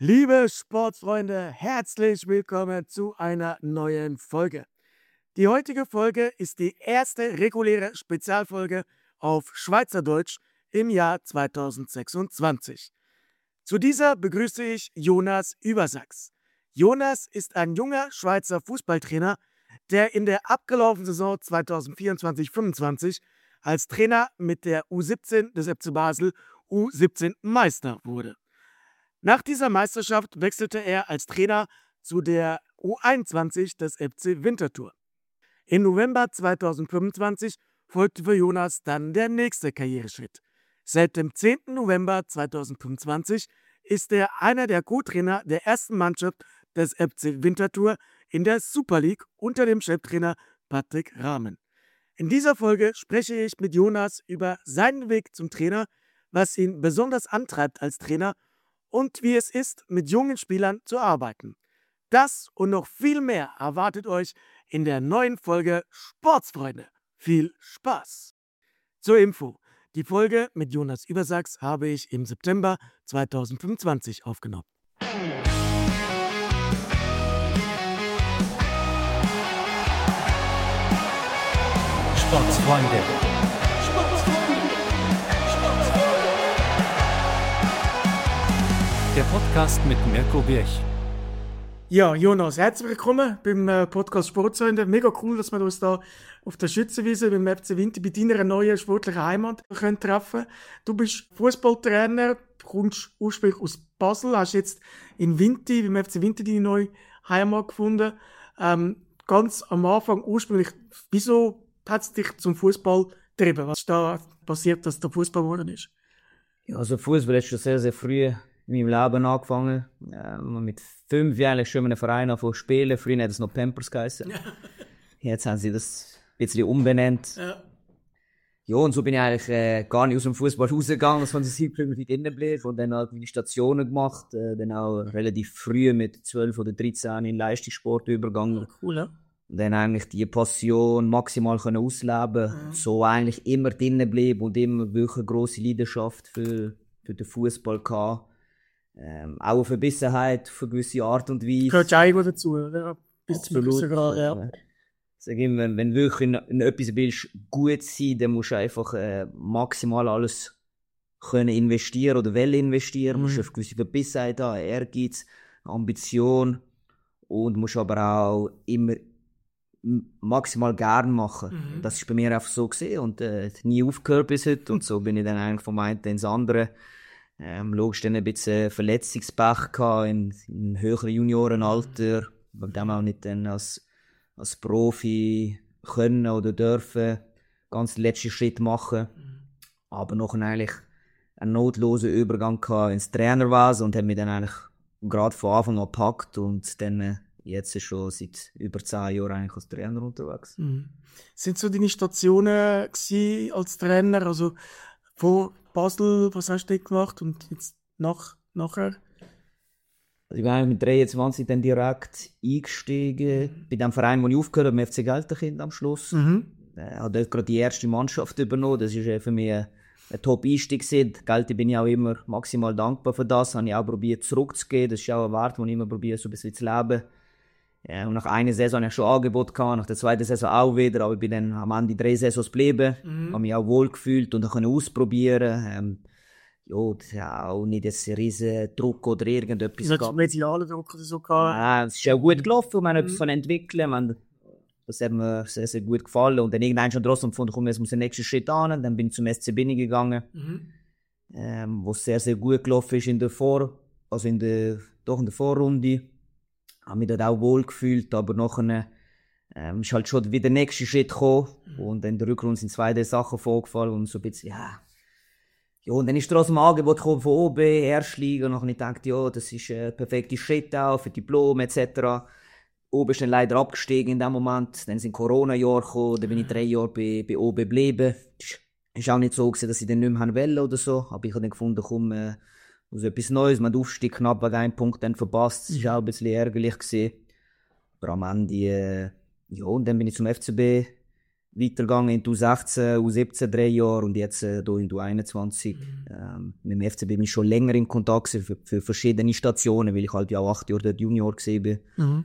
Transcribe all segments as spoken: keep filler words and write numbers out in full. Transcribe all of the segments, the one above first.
Liebe Sportfreunde, herzlich willkommen zu einer neuen Folge. Die heutige Folge ist die erste reguläre Spezialfolge auf Schweizerdeutsch im Jahr zweitausendsechsundzwanzig. Zu dieser begrüße ich Jonas Übersachs. Jonas ist ein junger Schweizer Fußballtrainer, der in der abgelaufenen Saison zweitausendvierundzwanzig fünfundzwanzig als Trainer mit der U siebzehn des F C Basel U siebzehn Meister wurde. Nach dieser Meisterschaft wechselte er als Trainer zu der U einundzwanzig des F C Winterthur. Im November zweitausendfünfundzwanzig folgte für Jonas dann der nächste Karriereschritt. Seit dem zehnten November zweitausendfünfundzwanzig ist er einer der Co-Trainer der ersten Mannschaft des F C Winterthur in der Super League unter dem Cheftrainer Patrick Rahmen. In dieser Folge spreche ich mit Jonas über seinen Weg zum Trainer, was ihn besonders antreibt als Trainer und wie es ist, mit jungen Spielern zu arbeiten. Das und noch viel mehr erwartet euch in der neuen Folge Sportsfreunde. Viel Spaß! Zur Info: Die Folge mit Jonas Übersachs habe ich im September zweitausendfünfundzwanzig aufgenommen. Sportsfreunde. Der Podcast mit Mirko Birch. Ja, Jonas, herzlich willkommen beim äh, Podcast Sportsfreunde. Mega cool, dass wir uns da auf der Schützenwiese beim F C Winti bei deiner neuen sportlichen Heimat können treffen. Du bist Fußballtrainer, kommst ursprünglich aus Basel, hast jetzt in Winti, beim F C Winti deine neue Heimat gefunden. Ähm, ganz am Anfang ursprünglich, wieso hat es dich zum Fußball getrieben? Was ist da passiert, dass der Fußball geworden ist? Ja, also Fußball hat schon sehr, sehr früh in meinem Leben angefangen. Ja, mit fünf Jahren schon in einem Verein angefangen zu spielen. Früher hat es noch Pampers geheißen. Ja. Jetzt haben sie das ein bisschen umbenannt. Ja. Ja, und so bin ich eigentlich äh, gar nicht aus dem Fußball rausgegangen, dass man sich irgendwie drinnen blieb. Und dann halt meine Stationen gemacht. Äh, dann auch relativ früh mit zwölf oder dreizehn in Leistungssport übergegangen. Cool, ja. Und dann eigentlich die Passion maximal können ausleben. Mhm. So eigentlich immer drinnen blieb und immer wirklich eine grosse Leidenschaft für, für den Fußball gehabt. Ähm, auch eine Verbissenheit auf eine gewisse Art und Weise. Gehört ja irgendwo dazu, oder? Bis Absolut. Zu Grad, ja. Sag immer, wenn, wenn du wirklich in, in etwas willst, gut sein, dann musst du einfach äh, maximal alles können investieren oder wollen investieren. Mhm. Du musst eine gewisse Verbissenheit haben, Ehrgeiz, Ambition und musst aber auch immer maximal gern machen. Mhm. Das ist bei mir einfach so gesehen und äh, nie aufgehört bis heute. Und so bin ich dann eigentlich vom einen ins andere. Ähm, logisch dann ein bisschen Verletzungspech gehabt in, in höheren Juniorenalter, bei dem auch nicht dann als, als Profi können oder dürfen ganz den letzten Schritt machen. Mhm. Aber noch eigentlich einen notlosen Übergang gehabt ins Trainerwesen und habe mich dann eigentlich gerade von Anfang an gepackt und dann äh, jetzt schon seit über zehn Jahren eigentlich als Trainer unterwegs. Mhm. Sind so deine Stationen gewesen als Trainer, also vor Basel, was hast du gemacht und jetzt nach, nachher? Also ich bin eigentlich mit dreiundzwanzig dann direkt eingestiegen mhm. bei dem Verein, wo ich aufgehört habe, im F C Gelterkind am Schluss. Mhm. Ich habe dort gerade die erste Mannschaft übernommen. Das war für mich ein, ein Top-Einstieg. Gelti bin ich auch immer maximal dankbar für das. Habe ich auch probiert zurückzugehen. Das ist auch ein Wert, den ich immer probiere, so ein bisschen zu leben. Ja, und nach einer Saison hatte ich schon Angebot gehabt, nach der zweiten Saison auch wieder, aber ich bin dann am Ende drei Saisons geblieben, mhm. habe mich auch wohl gefühlt und konnte ausprobieren. Ähm, ja, das ist ja auch nicht ein riesen Druck oder irgendetwas. Du hast medialen Druck oder so gehabt? Ja, es ist auch gut gelaufen, wir haben mhm. etwas entwickeln, wir, das hat mir sehr, sehr gut gefallen und dann irgendwann schon trotzdem gefunden, komm, jetzt muss der nächste Schritt an, dann bin ich zum S C Binni gegangen, mhm. ähm, wo es sehr, sehr gut gelaufen ist in der Vor, also in der, doch in der Vorrunde. Ich habe mich dort auch wohl gefühlt, aber nachher ähm, ist halt schon wieder der nächste Schritt gekommen. Und in der Rückrunde sind zwei Sachen vorgefallen und so ein bisschen, ja. Ja, und dann ist trotzdem ein Angebot gekommen von O B, Erstliga, und dann habe ich gedacht, ja, das ist ein perfekter Schritt auch für Diplom et cetera. O B ist dann leider abgestiegen in dem Moment, dann sind Corona-Jahre gekommen, dann bin ich drei Jahre bei, bei O B geblieben. Es war auch nicht so gewesen, dass ich dann nicht mehr wollte oder so, aber ich habe dann gefunden, komm, äh, also etwas Neues, man hat den Aufstieg knapp wegen einem Punkt dann verpasst. Das war auch ein bisschen ärgerlich gewesen. Aber am Ende, äh, ja, und dann bin ich zum F C B weitergegangen in die U sechzehn, U siebzehn, drei Jahre und jetzt äh, hier in die U einundzwanzig. Mhm. Ähm, mit dem F C B bin ich schon länger in Kontakt für, für verschiedene Stationen, weil ich halt ja auch acht Jahre dort Junior war. Mhm.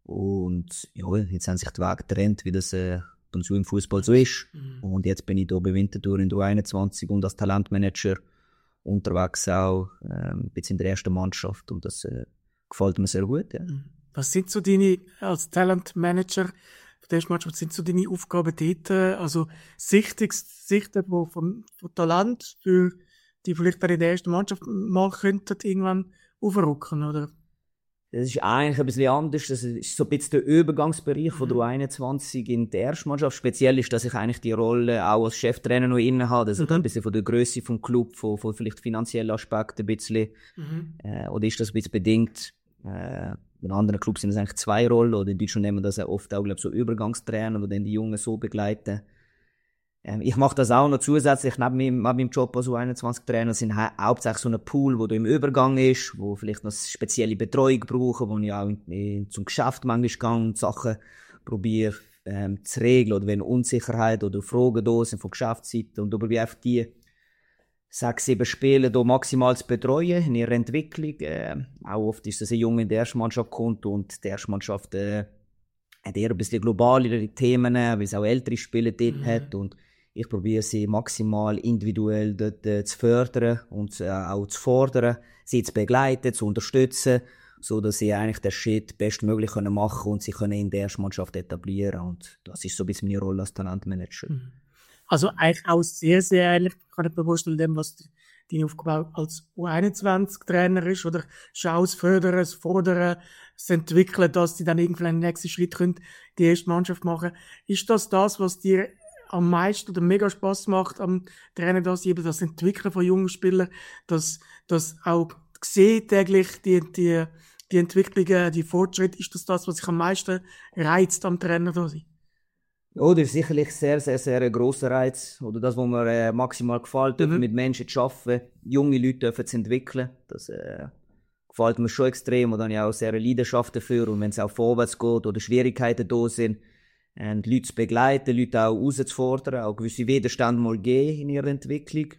Und ja, jetzt haben sich die Wege getrennt, wie das äh, dann so im Fußball so ist. Mhm. Und jetzt bin ich hier bei Winterthur in der U einundzwanzig und als Talentmanager unterwegs auch, äh, ein bisschen in der ersten Mannschaft und das äh, gefällt mir sehr gut. Ja. Was sind so deine, als Talentmanager, der Mannschaft, was sind so deine Aufgaben dort? Also Sichtung, Sichten von, von, von Talent, für die vielleicht auch in der ersten Mannschaft mal könnten irgendwann aufrücken, oder? Das ist eigentlich ein bisschen anders. Das ist so ein bisschen der Übergangsbereich von der U einundzwanzig in die erste Mannschaft. Speziell ist, dass ich eigentlich die Rolle auch als Cheftrainer noch inne habe. Das ist Mhm. ein bisschen von der Grösse vom Club, von, von vielleicht finanziellen Aspekten ein bisschen. Mhm. Äh, oder ist das ein bisschen bedingt? Äh, in anderen Clubs sind es eigentlich zwei Rollen. Oder in Deutschland nehmen wir das auch oft auch, glaub, so Übergangstrainer, die dann die Jungen so begleiten. Ähm, ich mache das auch noch zusätzlich neben meinem, neben meinem Job als U einundzwanzig-Trainer. Das sind ha- hauptsächlich so ein Pool, wo du im Übergang ist, wo vielleicht noch spezielle Betreuung brauchen, wo ich auch in, in, zum Geschäft manchmal gehe und Sachen probiere ähm, zu regeln. Oder wenn Unsicherheit oder Fragen da sind von Geschäftsseite. Und probiere einfach die sechs, sieben Spiele hier maximal zu betreuen in ihrer Entwicklung. Äh, auch oft ist das ein Junge in der ersten Mannschaft kommt und die erste Mannschaft äh, hat eher ein bisschen globalere Themen, weil es auch ältere Spieler dort Mhm. hat. Und ich probiere sie maximal individuell dort äh, zu fördern und äh, auch zu fordern, sie zu begleiten, zu unterstützen, so dass sie eigentlich den Schritt bestmöglich können machen und sie können in der ersten Mannschaft etablieren. Und das ist so ein bisschen meine Rolle als Talentmanager. Mhm. Also eigentlich auch sehr, sehr ähnlich, kann ich mir vorstellen, dem, was deine Aufgabe als U einundzwanzig-Trainer ist, oder schau es fördern, es fordern, es entwickeln, dass sie dann irgendwann den nächsten Schritt können, die erste Mannschaft machen. Ist das das, was dir am meisten oder mega Spass macht am Trainer, das eben das Entwickeln von jungen Spielern, dass das auch sehen täglich die, die, die Entwicklungen, die Fortschritte, ist das das, was sich am meisten reizt am Trainer da sein? Ja, das ist sicherlich sehr, sehr, sehr ein grosser Reiz. Oder das, was mir äh, maximal gefällt, Mhm. mit Menschen zu arbeiten, junge Leute dürfen zu entwickeln. Das äh, gefällt mir schon extrem. Und dann habe ich auch sehr eine Leidenschaft dafür. Und wenn es auch vorwärts geht oder Schwierigkeiten da sind, und Leute zu begleiten, Leute auch herauszufordern, auch gewisse Widerstände mal geben in ihrer Entwicklung.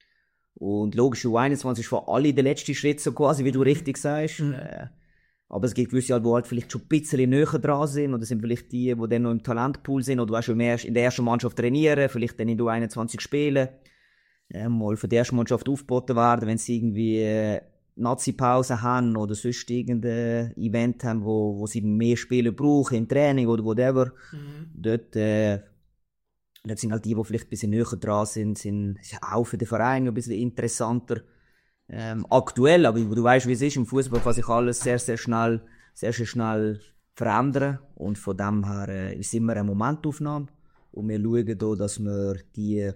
Und logisch, U einundzwanzig ist für alle der letzte Schritt, so quasi, wie du richtig sagst. Mhm. Äh, aber es gibt gewisse, halt, die halt vielleicht schon ein bisschen näher dran sind, oder sind vielleicht die, die dann noch im Talentpool sind, oder schon mehr in der ersten Mannschaft trainieren, vielleicht dann in der U einundzwanzig spielen, äh, mal für die erste Mannschaft aufgeboten werden, wenn sie irgendwie äh, Nazi-Pause haben oder sonst irgendein Event haben, wo, wo sie mehr Spieler brauchen, im Training oder whatever. Mhm. Dort, äh, dort sind halt die, die vielleicht ein bisschen näher dran sind, sind auch für den Verein ein bisschen interessanter. Ähm, aktuell, aber du weißt, wie es ist, im Fußball kann sich alles sehr, sehr schnell, sehr, sehr schnell verändern. Und von dem her äh, ist immer eine Momentaufnahme. Und wir schauen hier, dass wir die,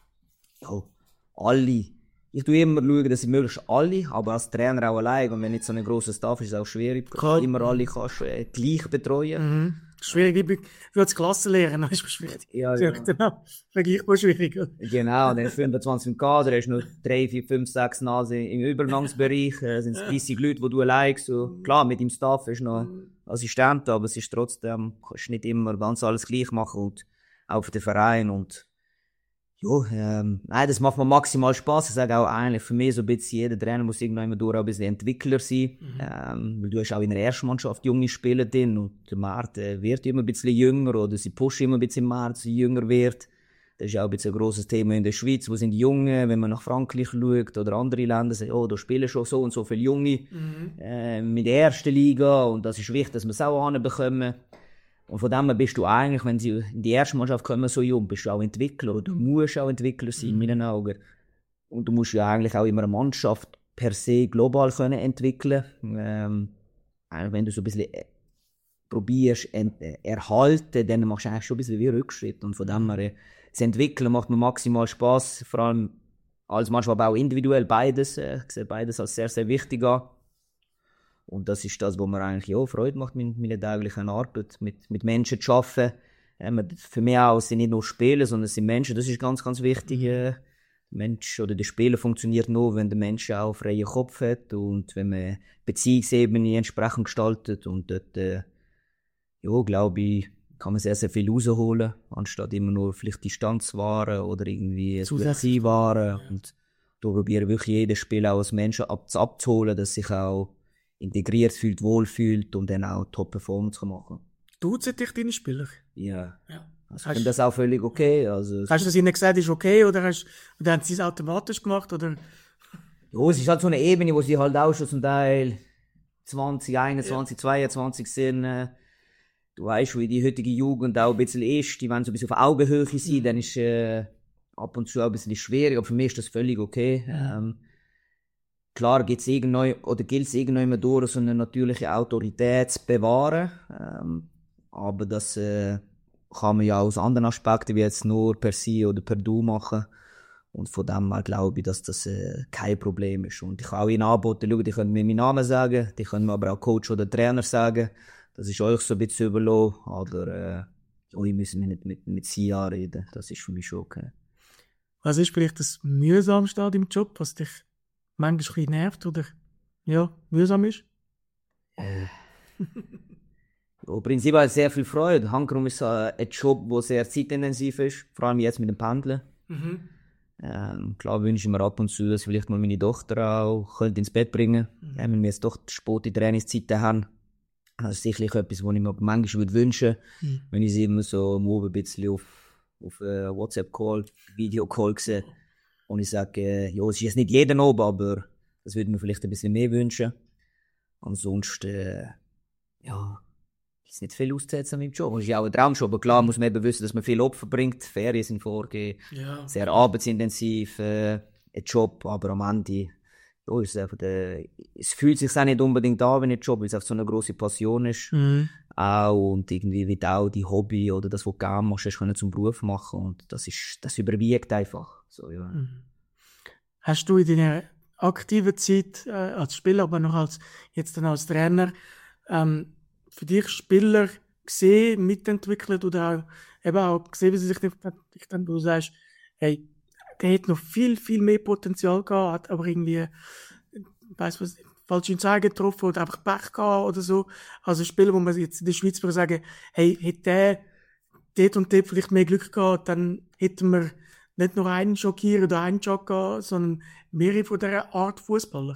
ja, alle, ich tue immer schauen, dass ich möglichst alle, aber als Trainer auch allein. Und wenn nicht so ein grosser Staff ist, ist es auch schwierig, dass Klar. du immer alle kannst, äh, gleich betreuen. Mhm. Schwierig, wie du als Klassenlehrer, das ist schwierig. Ja, Ja, ja. genau. Vergleichbar schwierig. Genau, und dann fünfundzwanzig im Kader, hast du noch drei, vier, fünf, sechs Nase im Übergangsbereich, äh, sind es dreißig Leute, die du allein so, klar, mit dem Staff hast du noch Assistenten, aber es ist trotzdem, kannst nicht immer ganz alles gleich machen und auch für den Verein und ja, ähm, nein, das macht mir maximal Spass. Ich sage auch eigentlich, für mich so ein bisschen, jeder Trainer muss irgendwann immer durch ein bisschen Entwickler sein, Mhm. ähm, weil du hast auch in der ersten Mannschaft junge Spieler drin und der Markt äh, wird immer ein bisschen jünger oder sie pushen immer ein bisschen mehr, dass sie jünger wird. Das ist auch ein bisschen ein grosses Thema in der Schweiz. Wo sind die Jungen? Wenn man nach Frankreich schaut oder andere Länder, sagen, oh, da spielen schon so und so viele Junge Mhm. äh, mit der ersten Liga und das ist wichtig, dass wir es auch anbekommen. Und von dem her bist du eigentlich, wenn sie in die erste Mannschaft kommen, so jung, bist du auch Entwickler oder du musst auch Entwickler sein, in meinen Augen. Und du musst ja eigentlich auch immer eine Mannschaft per se global können entwickeln. Ähm, wenn du so ein bisschen äh, probierst, ent- äh, erhalten, dann machst du eigentlich schon ein bisschen wie Rückschritt. Und von dem her, äh, das Entwickeln macht mir maximal Spass, vor allem als manchmal aber auch individuell beides. Äh, ich sehe beides als sehr, sehr wichtig an. Und das ist das, was mir eigentlich auch Freude macht mit meiner täglichen Arbeit, mit, mit Menschen zu arbeiten. Ähm, für mich auch sind nicht nur Spieler, sondern es sind Menschen, das ist ganz, ganz wichtig. Äh, Mensch oder der Spieler funktioniert nur, wenn der Mensch auch einen freien Kopf hat und wenn man Beziehungsebene entsprechend gestaltet. Und dort, äh, ja, glaube ich, kann man sehr, sehr viel rausholen, anstatt immer nur vielleicht Distanz wahren oder irgendwie Zusätzlich wahren. Und da probiere ich wirklich jedes Spiel auch als Mensch ab, abzuholen, dass sich auch integriert fühlt, wohlfühlt und dann auch Top-Performance machen kann. Duzen dich deine Spieler? Ja. Ja. Also ich finde das auch völlig okay. Also, hast du das ihnen gesagt, ist okay, oder, hast, oder haben sie es automatisch gemacht? Oder? Ja, es ist halt so eine Ebene, wo sie halt auch schon zum Teil zwanzig, einundzwanzig, ja. zweiundzwanzig sind. Äh, du weißt, wie die heutige Jugend auch ein bisschen ist. Die wollen so ein bisschen auf Augenhöhe sein, mhm. dann ist äh, ab und zu auch ein bisschen schwierig, aber für mich ist das völlig okay. Mhm. Ähm, klar gibt's irgendwann, oder gilt es irgendwann durch, so eine natürliche Autorität zu bewahren. Ähm, aber das äh, kann man ja aus anderen Aspekten, wie jetzt nur per Sie oder per Du machen. Und von dem her glaube ich, dass das äh, kein Problem ist. Und ich kann auch Ihnen anbieten, schau, die können mir meinen Namen sagen, die können mir aber auch Coach oder Trainer sagen. Das ist euch so ein bisschen überlassen. Aber äh, ja, ich muss nicht mit, mit Sie anreden. Das ist für mich schon okay. Was ist vielleicht das Mühsamste an deinem Job, was dich manchmal ein bisschen nervt oder ja, mühsam ist? Äh. Ja, im Prinzip habe ich sehr viel Freude. Handkrum ist ein Job, der sehr zeitintensiv ist, vor allem jetzt mit dem Pendeln. Mhm. Ähm, klar wünsche ich mir ab und zu, dass ich vielleicht mal meine Tochter auch könnte ins Bett bringen könnte. Mhm. Wenn wir jetzt doch späte Trainingszeiten haben. Das ist sicherlich etwas, was ich mir manchmal würde wünschen würde, mhm. wenn ich sie immer so am Abend ein bisschen auf, auf uh, WhatsApp-Call, Video-Call sehe. Und ich sage, äh, ja, es ist jetzt nicht jeden Abend, aber das würde ich mir vielleicht ein bisschen mehr wünschen. Ansonsten, äh, ja, ist nicht viel auszusetzen an meinem Job. Es ist ja auch ein Traumjob, aber klar muss man eben wissen, dass man viel Opfer bringt. Ferien sind vorgegeben, ja. Sehr arbeitsintensiv, äh, ein Job, aber am Ende, ja, ist es einfach der, es fühlt sich auch nicht unbedingt an, wenn ein Job, weil es einfach so eine grosse Passion ist. Mhm. Auch, und irgendwie wird auch die Hobby oder das, was du gerne machst, hast du zum Beruf machen, und das ist, das überwiegt einfach. So, ja. Mhm. Hast du in deiner aktiven Zeit äh, als Spieler, aber noch als, jetzt dann als Trainer, ähm, für dich Spieler gesehen, mitentwickelt oder auch, eben auch gesehen, wie sie sich dann, du sagst, hey, der hat noch viel, viel mehr Potenzial gehabt, hat aber irgendwie, weiss was, falsche Entscheidung getroffen oder einfach Pech gehabt oder so. Also Spieler, wo man jetzt in der Schweiz würde sagen, hey, hätte der dort und dort vielleicht mehr Glück gehabt, dann hätten wir nicht nur einen Joker oder einen Joker, sondern mehrere von dieser Art Fußballer.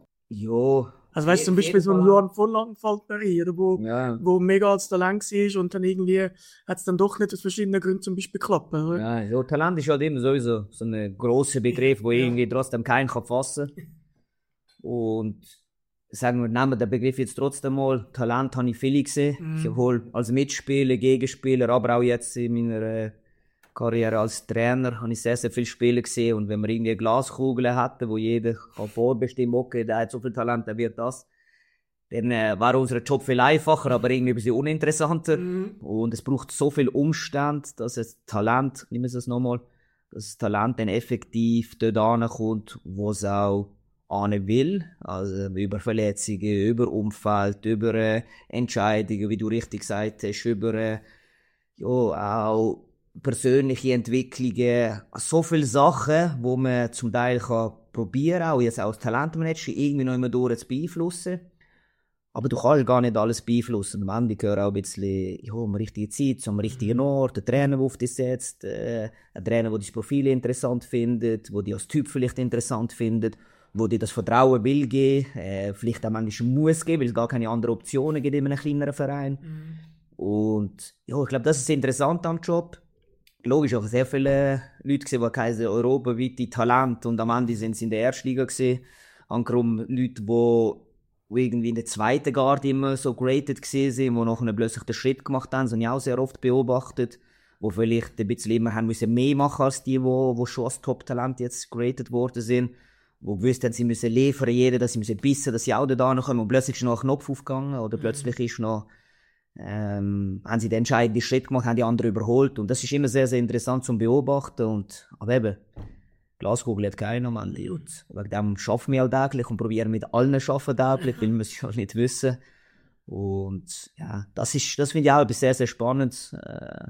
Ja. Also weißt du, zum Beispiel so ein Johann Volland fällt mir rein, oder, wo, ja. wo mega als Talent war und dann irgendwie hat es dann doch nicht aus verschiedenen Gründen zum Beispiel geklappt. Oder? Ja, ja, Talent ist halt immer sowieso so ein grosser Begriff, wo ja. irgendwie trotzdem keinen kann fassen kann. Und sagen wir, nehmen wir den Begriff jetzt trotzdem mal. Talent habe ich viele gesehen. Mm. Ich habe als Mitspieler, Gegenspieler, aber auch jetzt in meiner äh, Karriere als Trainer habe ich sehr, sehr viele Spiele gesehen. Und wenn wir irgendwie eine Glaskugel hatten, wo jeder kann vorbestimmen, okay, der hat so viel Talent, der wird das, dann äh, war unser Job viel einfacher, aber irgendwie ein bisschen uninteressanter. Mm. Und es braucht so viel Umstand, dass das Talent, nehmen wir es nochmal, dass das Talent dann effektiv dort ankommt, wo es auch ahnen will. Also über Verletzungen, über Umfeld, über äh, Entscheidungen, wie du richtig gesagt hast, über äh, ja, auch persönliche Entwicklungen, so viele Sachen, wo man zum Teil kann probieren, auch jetzt als Talentmanager irgendwie noch immer durch zu beeinflussen. Aber du kannst gar nicht alles beeinflussen. Am Ende gehört auch ein bisschen, ja, um die richtige Zeit, am richtigen Ort, der Trainer, der auf dich setzt, äh, ein Trainer, der dein Profil interessant findet, der dich als Typ vielleicht interessant findet, wo dir das Vertrauen will geben, äh, vielleicht auch manchmal muss geben, weil es gar keine anderen Optionen gibt in einem kleineren Verein. Mhm. Und ja, ich glaube, das ist interessant am Job. Logisch, auch sehr viele Leute gesehen, die keine europaweite Talent, und am Ende sind sie in der ersten Liga gesehen. Angekommen Leute, die irgendwie in der zweiten Garde immer so graded gesehen sind, die nachher plötzlich den Schritt gemacht haben, das habe ich auch sehr oft beobachtet, die vielleicht ein bisschen immer haben müssen mehr machen als die, die schon als Top-Talent jetzt graded worden sind, die gewusst haben, sie müssen liefern, jeder, dass sie müssen bissen, dass sie auch da kommen, und plötzlich ist noch ein Knopf aufgegangen oder mhm. plötzlich ist noch ähm, haben sie den entscheidenden Schritt gemacht, haben die anderen überholt, und das ist immer sehr, sehr interessant zum Beobachten. Und, aber eben, Glaskugel hat keiner, man. Und wegen dem arbeiten wir auch täglich und probieren mit allen zu arbeiten täglich, weil wir es ja nicht wissen. Und ja, das ist, das finde ich auch etwas sehr, sehr Spannendes. Äh,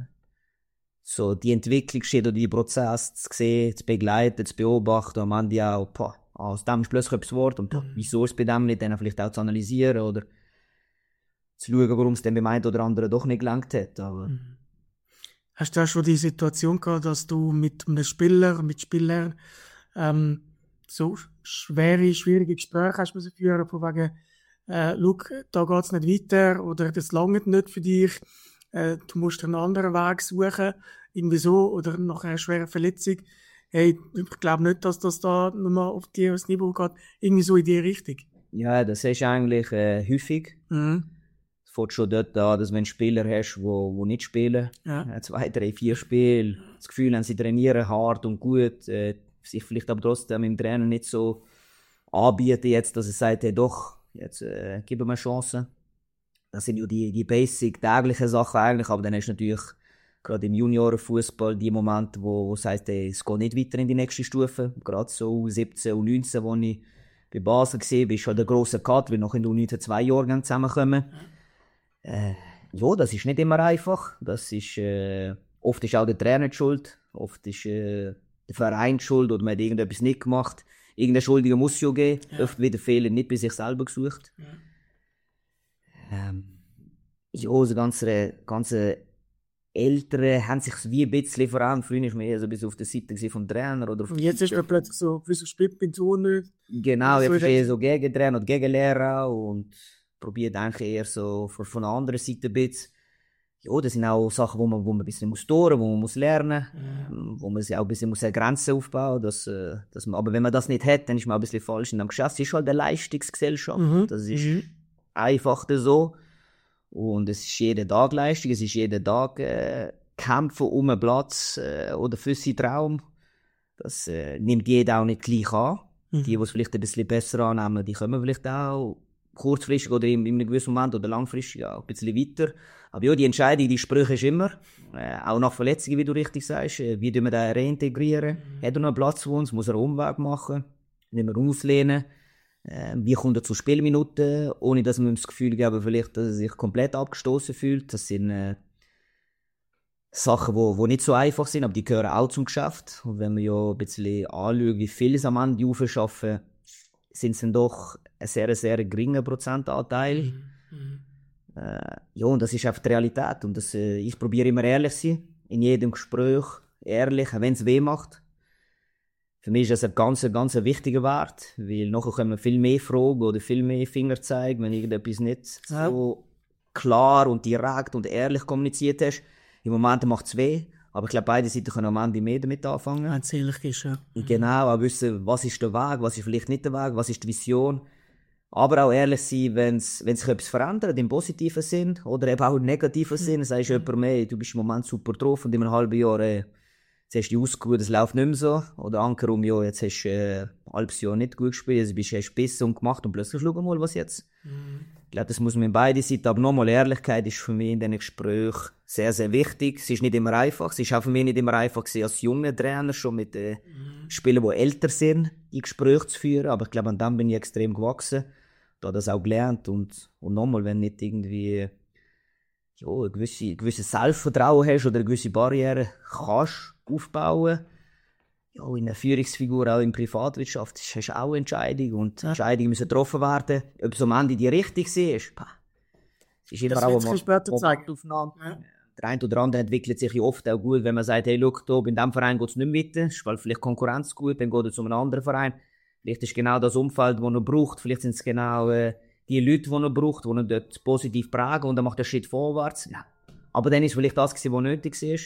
so die Entwicklung steht oder die Prozesse zu sehen, zu begleiten, zu beobachten, und am Ende auch, boah, aus dem ist plötzlich etwas geworden, und boah, wieso ist es bei dem nicht, dann vielleicht auch zu analysieren, oder zu schauen, warum es dann beim einen oder anderen doch nicht gelangt hat. Aber Mhm. Hast du auch schon die Situation gehabt, dass du mit einem Spieler, mit Spielern ähm, so schwere, schwierige Gespräche hast müssen führen, von wegen, äh, schau, da geht's nicht weiter oder das langt nicht für dich, äh, du musst einen anderen Weg suchen, irgendwie so, oder nach einer schweren Verletzung, hey, ich glaube nicht, dass das da nochmal auf dieses Niveau geht, irgendwie so in die Richtung. ja, das ist eigentlich äh, häufig. Mhm. Es fängt schon dort an, dass wenn du Spieler hast, die wo, wo nicht spielen, Ja. äh, zwei, drei, vier Spiele, das Gefühl haben, sie trainieren hart und gut, äh, sich vielleicht aber trotzdem im Trainer nicht so anbieten jetzt, dass es sagt, hey, doch, jetzt äh, geben wir Chancen. Das sind ja die, die basic, täglichen Sachen eigentlich, aber dann hast du natürlich gerade im Juniorenfußball die Momente, wo, wo es heisst, hey, es geht nicht weiter in die nächste Stufe. Gerade so U siebzehn, U neunzehn, wo ich bei Basel war, ist halt der grosse Cut, weil noch in der U neunzehn zwei Jahrgänge zusammenkommen. Äh, ja, das ist nicht immer einfach. Das ist, äh, oft ist auch der Trainer die schuld, oft ist äh, der Verein die schuld oder man hat irgendetwas nicht gemacht. Irgendein Schuldiger muss es ja geben. Ja. Oft wird der Fehler nicht bei sich selber gesucht. Ja. Ähm, ja, so ganze, ganze Ältere haben sich wie ein bisschen verändert. Früher war man eher so bis auf der Seite vom Trainer. Oder auf Und jetzt ist er plötzlich so, wieso spielt bin so nicht? Genau, so ich ist bin eher es. so gegen Trainer und gegen Lehrer und probiere eigentlich eher so von, von der anderen Seite ein bisschen. Ja, das sind auch Sachen, wo man, wo man ein bisschen muss tun, wo man muss lernen, Ja. wo man sich auch ein bisschen muss eine Grenze aufbauen muss. Dass, äh, dass man, aber wenn man das nicht hat, dann ist man auch ein bisschen falsch in dem Geschäft. Es ist halt eine Leistungsgesellschaft. Mhm. Das ist Mhm. einfach so. Und es ist jeden Tag Leistung, es ist jeden Tag äh, Kämpfen um einen Platz äh, oder für seinen Traum. Das äh, nimmt jeder auch nicht gleich an. Mhm. Die, die es vielleicht ein bisschen besser annehmen, die kommen vielleicht auch kurzfristig oder in, in einem gewissen Moment oder langfristig auch ein bisschen weiter. Aber ja, die Entscheidung, die Sprüche ist immer, äh, auch nach Verletzungen, wie du richtig sagst, äh, wie tun wir den reintegrieren? Mhm. Hat er noch einen Platz für uns? Muss er einen Umweg machen? Nicht mehr auslehnen? Äh, wie kommt er zu Spielminuten? Ohne dass man ihm das Gefühl geben, vielleicht, dass er sich komplett abgestoßen fühlt. Das sind äh, Sachen, die wo, wo nicht so einfach sind, aber die gehören auch zum Geschäft. Und wenn man ja ein bisschen anschaut, wie viel es am Ende aufschaffen, sind es dann doch ein sehr, sehr geringer Prozentanteil. Mhm. Mhm. Äh, ja, und das ist einfach die Realität. Und das, äh, ich probiere immer ehrlich zu sein, in jedem Gespräch, ehrlich, auch wenn es weh macht. Für mich ist das ein ganz, ganz wichtiger Wert, weil nachher können wir viel mehr fragen oder viel mehr Finger zeigen, wenn irgendetwas nicht Ja. so klar und direkt und ehrlich kommuniziert hast. Im Moment macht es weh, aber ich glaube, beide Seiten können am Ende mehr damit anfangen. Wenn es ehrlich ist, ja. Genau, auch wissen, was ist der Weg, was ist vielleicht nicht der Weg, was ist die Vision. Aber auch ehrlich sein, wenn sich etwas verändert, im positiven Sinn oder eben auch im negativen Sinn. Sagst du jemandem, hey, du bist im Moment super drauf und in einem halben Jahr, äh, jetzt hast du dich ausgeruht, es läuft nicht mehr so. Oder andersrum, ja, jetzt hast du äh, ein halbes Jahr nicht gut gespielt, also bist du hast besser und gemacht und plötzlich schau mal, was jetzt. Mhm. Ich glaube, das muss man in beide Seiten. Aber nochmal, Ehrlichkeit ist für mich in diesen Gesprächen sehr, sehr wichtig. Es ist nicht immer einfach. Es ist auch für mich nicht immer einfach gewesen, als junger Trainer schon mit äh, Mhm. Spielern, die älter sind, die Gespräche zu führen. Aber ich glaube, an dem bin ich extrem gewachsen. Da das auch gelernt. Und, und nochmal, wenn nicht irgendwie ja, ein gewisses gewisse Selbstvertrauen hast oder eine gewisse Barriere kannst aufbauen, ja, in einer Führungsfigur, auch in der Privatwirtschaft, hast du auch Entscheidungen. Und Ja. Entscheidungen müssen getroffen werden. Ob es am Ende die richtig ist, pah, es ist immer Das auch wird sich eine später zeigen. Momentaufnahme. Ja. Der eine oder andere entwickelt sich ja oft auch gut, wenn man sagt, hey, schau, da, in diesem Verein geht es nicht mehr weiter, ist weil vielleicht Konkurrenz gut, dann geht er zu einem anderen Verein. Vielleicht ist genau das Umfeld, das er braucht, vielleicht sind es genau äh, die Leute, die er braucht, die ihn dort positiv prägen und dann macht er einen Schritt vorwärts. Ja. Aber dann ist vielleicht das, was nötig war,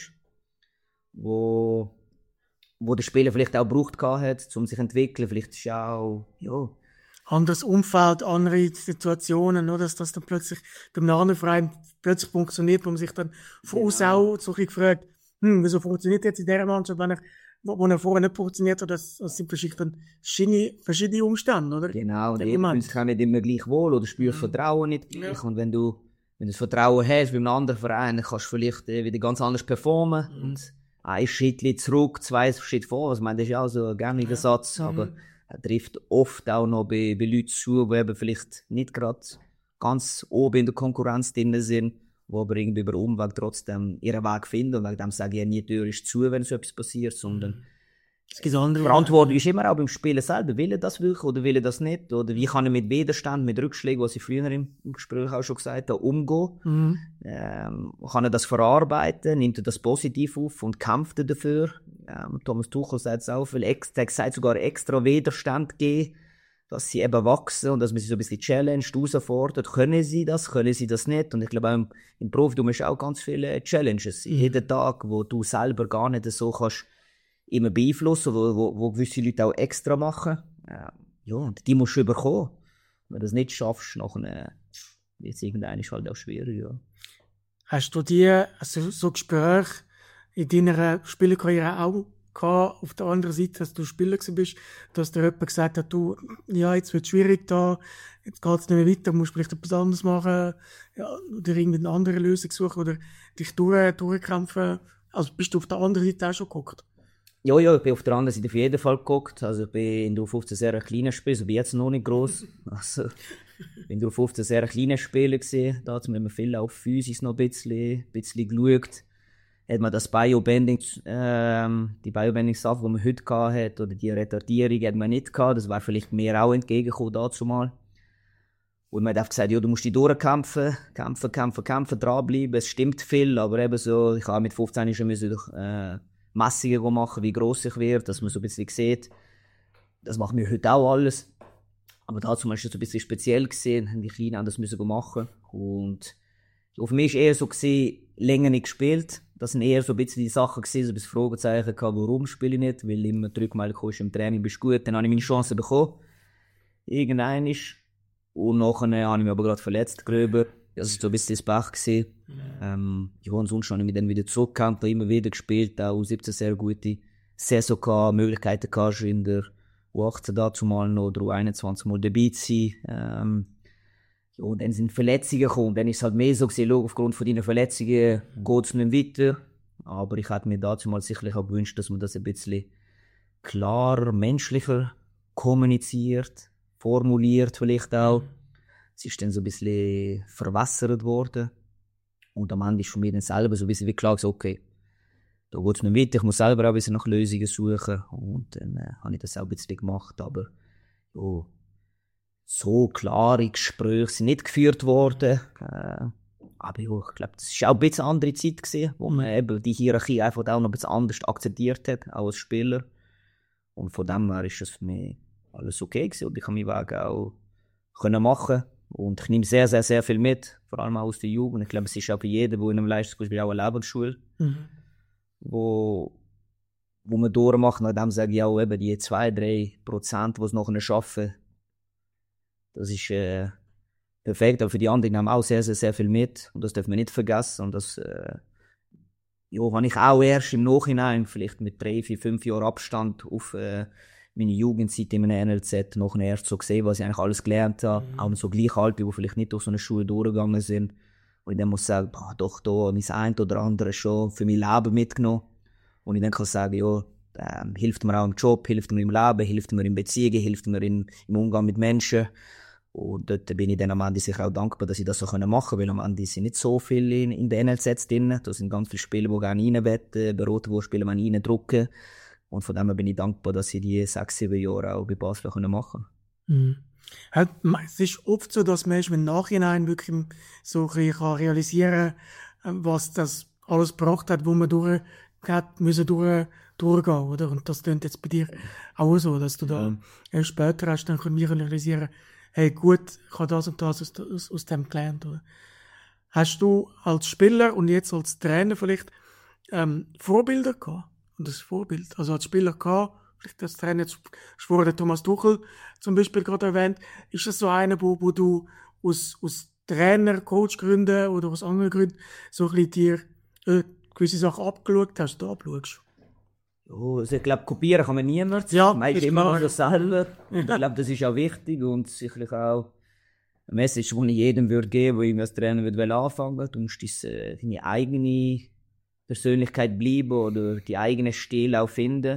wo, wo der Spieler vielleicht auch gebraucht hat, um sich zu entwickeln. Vielleicht ist auch, ja, Anderes Umfeld, andere Situationen, oder? Dass das dann plötzlich beim anderen Verein plötzlich funktioniert, wo man sich dann von außen auch so ein bisschen gefragt, hm, wieso funktioniert jetzt in dieser Mannschaft, wenn er, wo, wo er vorher nicht funktioniert hat, das, das sind vielleicht dann verschiedene, verschiedene Umstände, oder? genau. Und Der jeder Moment. fühlt sich auch nicht immer gleich wohl oder spürt das Vertrauen nicht gleich. Ja. Und wenn du, wenn du das Vertrauen hast bei einem anderen Verein, dann kannst du vielleicht äh, wieder ganz anders performen. Mhm. Und ein Schritt zurück, zwei Schritte vor. Ich meine, das ist ja auch so ein gängiger Satz, Mhm. aber er trifft oft auch noch bei, bei Leuten zu, die eben vielleicht nicht gerade ganz oben in der Konkurrenz drin sind, die aber irgendwie über Umweg trotzdem ihren Weg finden. Und wegen dem sage ich ja nie, die Tür ist zu, wenn so etwas passiert, sondern Es gibt andere. Verantwortung ist immer auch beim Spielen selber. Will er das wirklich oder will er das nicht? Oder wie kann er mit Widerstand, mit Rückschlägen, was ich früher im Gespräch auch schon gesagt habe, umgehen? Mhm. Ähm, kann er das verarbeiten? Nimmt er das positiv auf und kämpft er dafür? Ähm, Thomas Tuchel sagt es auch, weil er sagt sogar extra Widerstand geben, dass sie eben wachsen und dass man sie so ein bisschen challenged, herausfordert. Können sie das? Können sie das nicht? Und ich glaube, auch im, im Profitum hast du auch ganz viele Challenges. Mhm. Jeden Tag, wo du selber gar nicht so kannst, immer beeinflussen, wo, wo, wo gewisse Leute auch extra machen. Äh, ja, und die musst du überkommen. Wenn du das nicht schaffst, nachher wird es irgendwann halt auch schwierig. Ja. Hast du die, also so Gespräche in deiner Spielerkarriere auch gehabt, auf der anderen Seite, dass du Spieler bist, dass dir jemand gesagt hat, du, ja, jetzt wird es schwierig da, jetzt geht es nicht mehr weiter, musst vielleicht etwas anderes machen, ja, oder irgendwie eine andere Lösung suchen oder dich durch, durchkämpfen. Also bist du auf der anderen Seite auch schon geguckt? Ja, ja, ich bin auf der anderen Seite auf jeden Fall geguckt. Also ich bin in der U fünfzehn sehr ein kleiner Spieler, also bin jetzt noch nicht gross. Also ich bin in der U fünfzehn sehr ein kleiner Spieler gewesen. Da hat man viel auf Physis noch ein bisschen, ein bisschen geschaut. Hat man das Biobending, ähm, die Biobending-Sache, die man heute hatte, oder die Retardierung, hat man nicht gehabt. Das wäre vielleicht mir auch entgegengekommen dazu mal. Und man hat gesagt, ja, du musst dich durchkämpfen, kämpfen, kämpfen, kämpfen, dranbleiben. Es stimmt viel, aber eben so, ich habe mit fünfzehn schon müssen, äh, Messungen machen, wie gross ich werde, dass man so ein bisschen sieht. Das machen wir heute auch alles. Aber dazu war es so ein bisschen speziell gesehen, haben die Kleinen auch das müssen machen. Und ja, für mich war es eher so gewesen, länger nicht gespielt. Das sind eher so ein bisschen die Sachen gewesen, so ein bisschen Fragezeichen gehabt, warum spiele ich nicht? Weil immer die Rückmeldung kam, im Training bist du gut, dann habe ich meine Chance bekommen. Irgendein ist. Und nachher habe ich mich aber gerade verletzt, gröber. Das war so ein bisschen das Pech gewesen. Ähm, ja, und sonst habe ich mich dann wieder zurückgekämpft, immer wieder gespielt, auch U siebzehn sehr gute Saison gehabt, Möglichkeiten gehabt, in der U achtzehn dazu mal noch oder U einundzwanzig mal dabei zu sein. Ähm, ja, und dann sind Verletzungen gekommen, dann ist es halt mehr so gesehen, aufgrund von deinen Verletzungen geht es nicht weiter. Aber ich hätte mir dazu mal sicherlich auch gewünscht, dass man das ein bisschen klarer, menschlicher kommuniziert, formuliert vielleicht auch. Es ist dann so ein bisschen verwässert worden. Und am Ende ist von mir dann selber so ein bisschen wie klar gesagt, okay, da geht es nicht weiter, ich muss selber auch ein bisschen nach Lösungen suchen. Und dann äh, habe ich das auch ein bisschen gemacht. Aber ja, so klare Gespräche sind nicht geführt worden. Äh, aber ja, ich glaube, das war auch ein bisschen eine andere Zeit gewesen, wo man eben die Hierarchie einfach auch noch ein bisschen anders akzeptiert hat, auch als Spieler. Und von dem her ist das für mich alles okay gewesen. Und ich kann meinen Weg auch können machen. Und ich nehme sehr, sehr, sehr viel mit, vor allem auch aus der Jugend. Ich glaube, es ist auch für jeden, der in einem Leistungskurs ist, auch eine Lebensschule, mhm. wo, wo man durchmacht. Nachdem sage ich auch eben die zwei, drei Prozent, die es nachher schaffen, das ist äh, perfekt. Aber für die anderen nehmen auch sehr, sehr, sehr viel mit. Und das darf man nicht vergessen. Und das äh, ja, habe ich auch erst im Nachhinein, vielleicht mit drei, vier, fünf Jahren Abstand auf äh, meine Jugendzeit in einem N L Z noch erst so gesehen, was ich eigentlich alles gelernt habe. Mhm. Auch so Gleichaltrige, die vielleicht nicht durch so eine Schule durchgegangen sind. Und ich dann muss sagen, boah, doch, da mein ein oder andere schon für mein Leben mitgenommen. Und ich dann kann sagen, ja, ähm, hilft mir auch im Job, hilft mir im Leben, hilft mir in Beziehungen, hilft mir in, im Umgang mit Menschen. Und dort bin ich dann am Ende sicher auch dankbar, dass ich das so machen konnte, weil am Ende sind nicht so viele in, in den N L Zs drin. Da sind ganz viele Spieler, die gerne reinwetten, Berater, die Spieler, die reindrücken. Und von dem her bin ich dankbar, dass ich die sechs, sieben Jahre auch bei Basel machen konnte. Mhm. Es ist oft so, dass man im Nachhinein wirklich so ein bisschen realisieren kann, was das alles gebracht hat, wo man durch hat, müssen durch, durchgehen, oder? Und das klingt jetzt bei dir auch so, dass du da ja. später hast dann können wir realisieren, hey, gut, ich habe das und das aus, aus, aus dem gelernt, oder? Hast du als Spieler und jetzt als Trainer vielleicht ähm, Vorbilder gehabt? Und das Vorbild, also als Spieler gehabt, vielleicht als Trainer, jetzt wurde der Thomas Tuchel zum Beispiel gerade erwähnt, ist das so einer, wo, wo du aus, aus Trainer, Coach-Gründen oder aus anderen Gründen so ein bisschen dir äh, gewisse Sachen abgeschaut hast, da abschaust? Oh, also ich glaube, kopieren kann man niemand. Ja, man ist immer noch selber. Ich glaube, das ist auch wichtig und sicherlich auch eine Message, die ich jedem würde geben würde, der als Trainer würde anfangen will. Du musst deine, deine eigene Persönlichkeit bleiben oder die eigene Stil auch finden.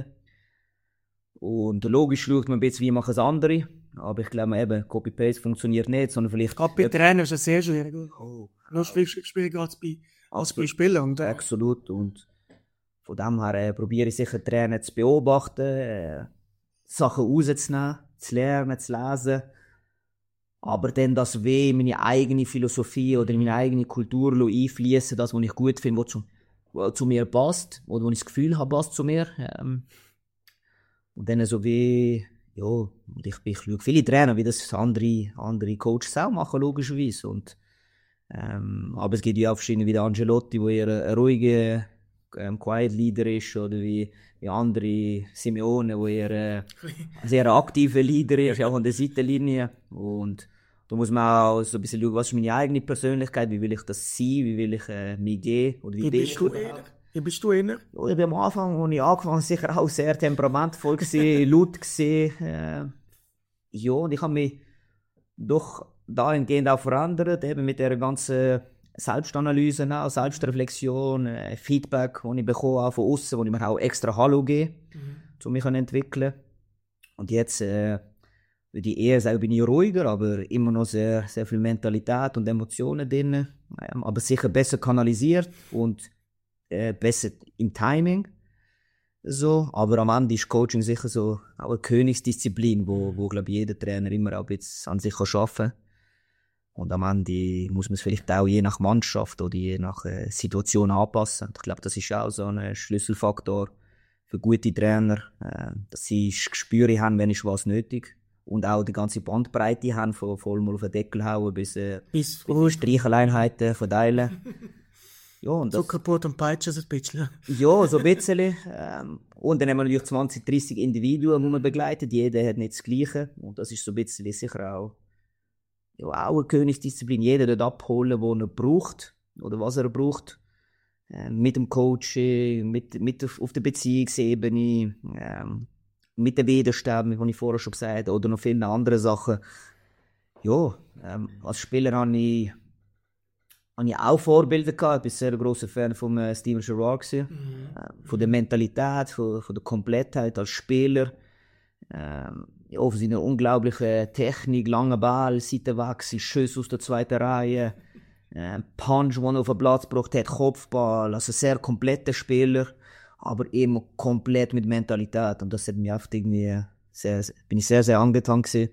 Und logisch schaut man ein bisschen, wie machen es andere. Aber ich glaube eben, Copy-Paste funktioniert nicht, sondern vielleicht... Gerade bei Trainern ist es sehr schwierig. Oh. Noch schwieriger als bei, als bei Spielern. Absolut. Und Von dem her äh, probiere ich sicher Trainer zu beobachten, äh, Sachen rauszunehmen, zu lernen, zu lesen. Aber dann das weh in meine eigene Philosophie oder in meine eigene Kultur einfließen, das, was ich gut finde, was zu, was zu mir passt, oder wo ich das Gefühl habe, passt zu mir. Ähm, und dann so wie, ja, und ich, ich schaue viele Trainer, wie das andere, andere Coaches auch machen, logischerweise. Und, ähm, aber es gibt ja auch verschiedene, wie der Ancelotti, wo eher ein ruhiger, ähm, Quiet Leader ist, oder wie, wie andere Simeone, wo eher äh, ein sehr aktiver Leader ist, auch an der Seitenlinie. Und da muss man auch so ein bisschen schauen, was ist meine eigene Persönlichkeit, wie will ich das sein, wie will ich äh, mich gehen, oder wie, Wie bin bist ich du überhaupt. einer? Wie bist du einer? Ja, ich bin am Anfang, als ich angefangen habe, sicher auch sehr temperamentvoll gewesen, laut gewesen. Äh, ja, und ich habe mich doch dahingehend auch verändert, eben mit der ganzen Selbstanalyse, auch Selbstreflexion, äh, Feedback, das ich bekomme, auch von außen, wo ich mir auch extra Hallo gebe, mhm. um mich zu entwickeln. Und jetzt, äh, würde ich eher sagen, bin ich ruhiger, aber immer noch sehr, sehr viel Mentalität und Emotionen drin. Ähm, aber sicher besser kanalisiert und äh, besser im Timing. So. Aber am Ende ist Coaching sicher so auch eine Königsdisziplin, wo, wo glaube ich, jeder Trainer immer auch jetzt an sich arbeiten kann. Und am Ende muss man es vielleicht auch je nach Mannschaft oder je nach äh, Situation anpassen. Und ich glaube, das ist auch so ein Schlüsselfaktor für gute Trainer, äh, dass sie das Gespür haben, wenn ist was nötig. Und auch die ganze Bandbreite haben, von voll mal auf den Deckel hauen bis, äh, bis oh, Streicheleinheiten verteilen. Ja, und das, Zuckerbrot und Peitsche so ein bisschen. Ja, so ein bisschen. Ähm, und dann haben wir natürlich zwanzig, dreissig Individuen, die man begleitet. Jeder hat nicht das Gleiche. Und das ist so ein bisschen sicher auch, ja, auch eine Königsdisziplin. Jeder dort abholen, was er braucht oder was er braucht. Äh, mit dem Coaching, mit, mit auf, auf der Beziehungsebene, ähm, mit den Widerständen, wie ich vorher schon gesagt habe, oder noch viele andere Sachen. Ja, ähm, als Spieler habe ich, habe ich auch Vorbilder gehabt. Ich bin ein sehr grosser Fan von äh, Steven Gerrard. Mhm. Äh, von der Mentalität, von, von der Komplettheit als Spieler. Ähm, ja, von seiner unglaublichen Technik, langen Ball, Seitenwechsel, Schüsse aus der zweiten Reihe, äh, Punch, den er auf den Platz gebracht hat, Kopfball. Also sehr kompletter Spieler, aber immer komplett mit Mentalität. Und das hat mich oft irgendwie sehr, bin ich sehr, sehr angetan gewesen.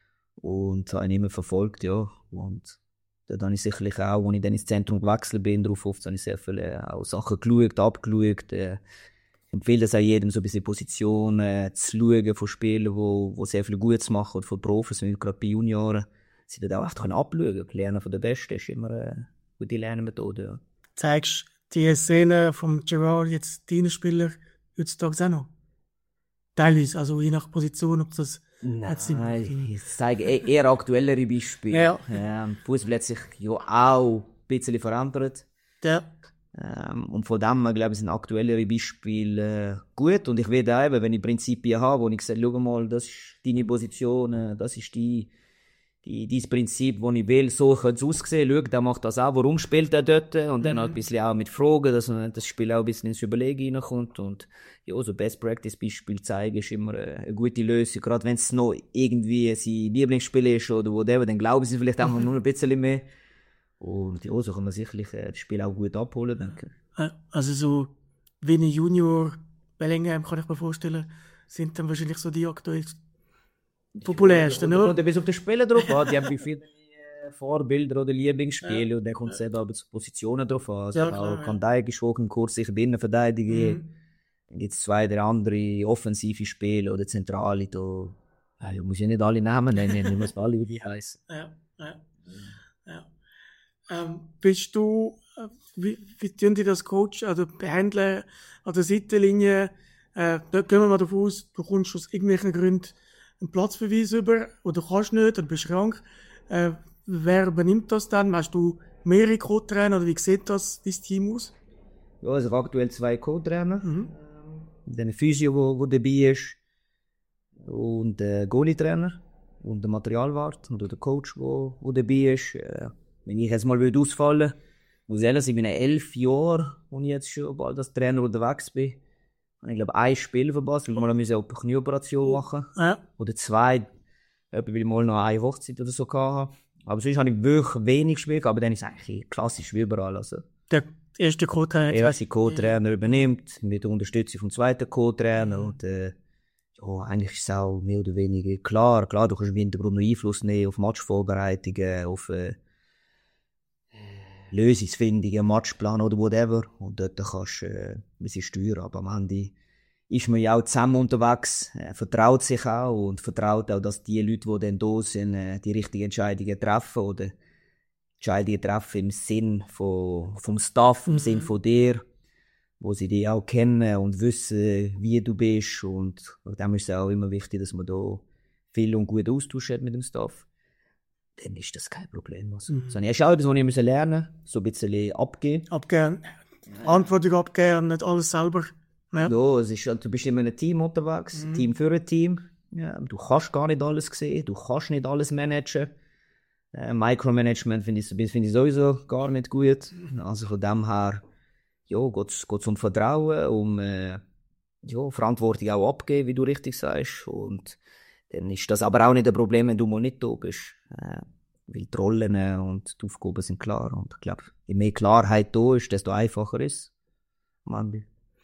Und habe ihn immer verfolgt, ja. Und dort habe ich sicherlich auch, als ich dann ins Zentrum gewechselt bin, darauf oft habe ich sehr viele auch Sachen geschaut, abgeschaut. Äh, ich empfehle es auch jedem, so ein bisschen Positionen äh, zu schauen von Spielern, die, die sehr viel Gutes machen, oder von Profis, gerade bei Junioren. Sie dort auch einfach abschauen. Lernen von den Besten ist immer eine gute Lernmethode, ja. Zeigst die Szene von Gerrard jetzt deinen Spieler heutzutage auch noch? Teilweise, also je nach Position, ob das... Nein, ich zeige eher aktuellere Beispiele. Ja. Ähm, Fußball hat sich ja auch ein bisschen verändert. Ja. Ähm, und von dem her, glaube ich, sind aktuellere Beispiele äh, gut. Und ich werde auch eben, wenn ich Prinzipien habe, wo ich sage, schau mal, das ist deine Position, äh, das ist die, die, dieses Prinzip, das ich will, so könnte es aussehen. Schau, der macht das auch, warum spielt er dort? Und dann mhm. halt ein bisschen auch mit Fragen, dass das Spiel auch ein bisschen ins Überlegen reinkommt. Und ja, so Best-Practice-Beispiel zeigen ist immer eine gute Lösung. Gerade wenn es noch irgendwie sein Lieblingsspiel ist oder whatever, dann glauben sie vielleicht auch nur ein bisschen mehr. Und ja, so kann man sicherlich das Spiel auch gut abholen, denke ich. Also so wie ein Junior, Bellingham, kann ich mir vorstellen, sind dann wahrscheinlich so die aktuell populärsten, oder? Und bis auf die Spieler drauf an, die haben viele Vorbilder oder Lieblingsspiele, ja. Und dann kommt es eben aber zu Positionen drauf an. Also ja, klar, auch Van Dijk ist hoch im Kurs, sicher Innenverteidiger. Mhm. Dann gibt es zwei, drei andere offensive Spiele oder Zentrale. Da ja, muss ich nicht alle Namen nennen, ich muss alle, wie die heißen. Ja, ja. ja. Ähm, bist du, äh, wie, wie tun die das Coach, also behandeln an der Seitenlinie? Äh, da gehen wir mal davon aus, du kommst aus irgendwelchen Gründen einen Platzverweis über oder kannst nicht oder bist krank. Äh, wer übernimmt das dann? Hast du mehrere Co-Trainer oder wie sieht das dein Team aus? Ja, also aktuell zwei Co-Trainer. Mhm. Dann ein Physio, der dabei ist. Und der Goalie-Trainer. Und der Materialwart. Und der Coach, der dabei ist. Äh, wenn ich jetzt mal ausfallen würde, muss ich ehrlich sagen, ich bin elf Jahre, und ich jetzt schon bald als Trainer unterwegs bin. Und ich glaube, ein Spiel verpasst, weil wir mal eine Knieoperation machen. Ja. Oder zwei, weil ich mal noch eine Hochzeit oder so hatte. Aber sonst habe ich wirklich wenig gespielt, aber dann ist es eigentlich klassisch wie überall. Also, der erste Co-Trainer. Er als Co-Trainer übernimmt, mit der Unterstützung vom zweiten Co-Trainer. Und, äh, ja, eigentlich ist es auch mehr oder weniger klar. Klar, du kannst im Hintergrund noch Einfluss nehmen auf Matchvorbereitungen, auf äh, Lösungsfindungen, Matchplan oder whatever. Und dort kannst du äh, ein bisschen steuern. Aber am Ende ist man ja auch zusammen unterwegs, äh, vertraut sich auch und vertraut auch, dass die Leute, die dann da sind, äh, die richtigen Entscheidungen treffen oder Entscheidungen treffen im Sinn von, vom Staff, im mhm. Sinn von dir, wo sie dich auch kennen und wissen, wie du bist. Und dem ist es auch immer wichtig, dass man da viel und gut Austausch hat mit dem Staff. Dann ist das kein Problem. Also, mhm. Das ist auch etwas, was ich lernen musste, so ein bisschen abgeben. Abgeben, Verantwortung abgeben, nicht alles selber. Ja. Ja, es ist, du bist immer in einem Team unterwegs, mhm. Team für ein Team. Ja, du kannst gar nicht alles sehen, du kannst nicht alles managen. Äh, Micromanagement finde ich, find ich sowieso gar nicht gut. Also von dem her ja, geht es um Vertrauen, um äh, ja, Verantwortung auch abgeben, wie du richtig sagst. Und dann ist das aber auch nicht ein Problem, wenn du mal nicht da bist. Äh, weil die Rollen und die Aufgaben sind klar. Und ich glaube, je mehr Klarheit da ist, desto einfacher ist es. Mann.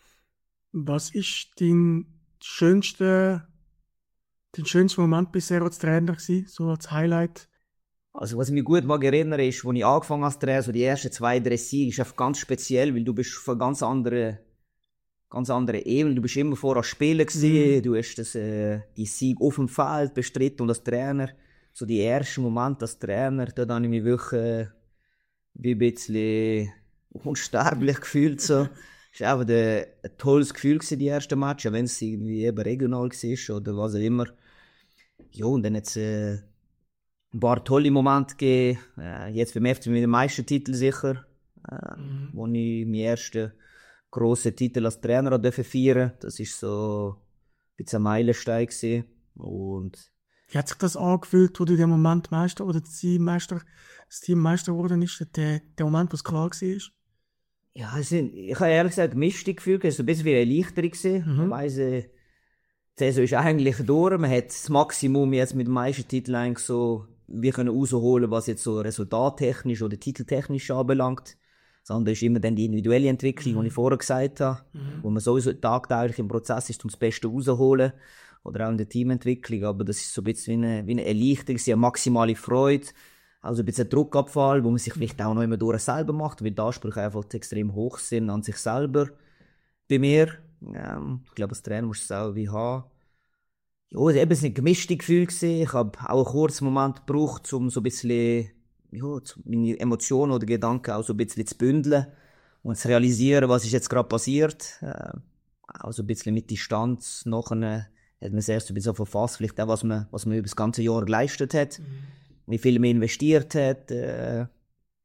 Was ist dein schönster, dein schönster Moment bisher als Trainer gewesen, so als Highlight? Also, was ich mich gut mag erinnern ist, als ich angefangen habe als Trainer, so die ersten zwei, drei Siege, ist einfach ganz speziell, weil du bist von ganz anderen, ganz anderen Ebenen. Du bist immer vorher als Spieler gewesen, mhm. du hast das, äh, die Sieg auf dem Feld bestritten und als Trainer, so die ersten Momente als Trainer, da habe ich mich wirklich, äh, wie ein bisschen unsterblich gefühlt, so. Es war einfach ein, ein tolles Gefühl gewesen, die ersten Matches, wenn es irgendwie eben regional war oder was auch immer. Ja, und dann hat es, äh, ein paar tolle Momente gegeben. Äh, jetzt beim F C mit dem Meistertitel sicher, äh, mhm. wo ich meinen ersten grossen Titel als Trainer durfte feiern. Das war so ein bisschen ein Meilenstein gewesen. Und wie hat sich das angefühlt, wo du den Moment Meister oder das Team Meister, das Team Meister geworden ist? Der, der Moment, wo es klar war? Ja, also, ich habe ehrlich gesagt gemischte Gefühle. Es war so ein bisschen wie eine Erleichterung. Mhm. Ich weiss, äh, die Saison ist eigentlich durch. Man hat das Maximum jetzt mit dem Meistertitel eigentlich so wir können rausholen, was jetzt so resultattechnisch oder titeltechnisch anbelangt. Das andere ist immer dann die individuelle Entwicklung, mhm. die ich vorher gesagt habe, mhm. wo man sowieso tagtäglich im Prozess ist, um das Beste rauszuholen. Oder auch in der Teamentwicklung. Aber das ist so ein bisschen wie eine, wie eine Erleichterung, eine maximale Freude. Also ein bisschen ein Druckabfall, wo man sich vielleicht auch noch immer durch selber macht, weil die Ansprüche einfach extrem hoch sind an sich selber. Bei mir, ähm, ich glaube, als Trainer muss es auch wie haben. Ja, es war eben ein gemischtes Gefühl. Ich habe auch einen kurzen Moment gebraucht, um so ein bisschen, ja, meine Emotionen oder Gedanken auch so ein bisschen zu bündeln und zu realisieren, was ist jetzt gerade passiert. Äh, auch so ein bisschen mit Distanz. Nachher hat man es erst ein bisschen so verfasst, vielleicht auch, was man, was man über das ganze Jahr geleistet hat, mhm. wie viel man investiert hat, äh, ja,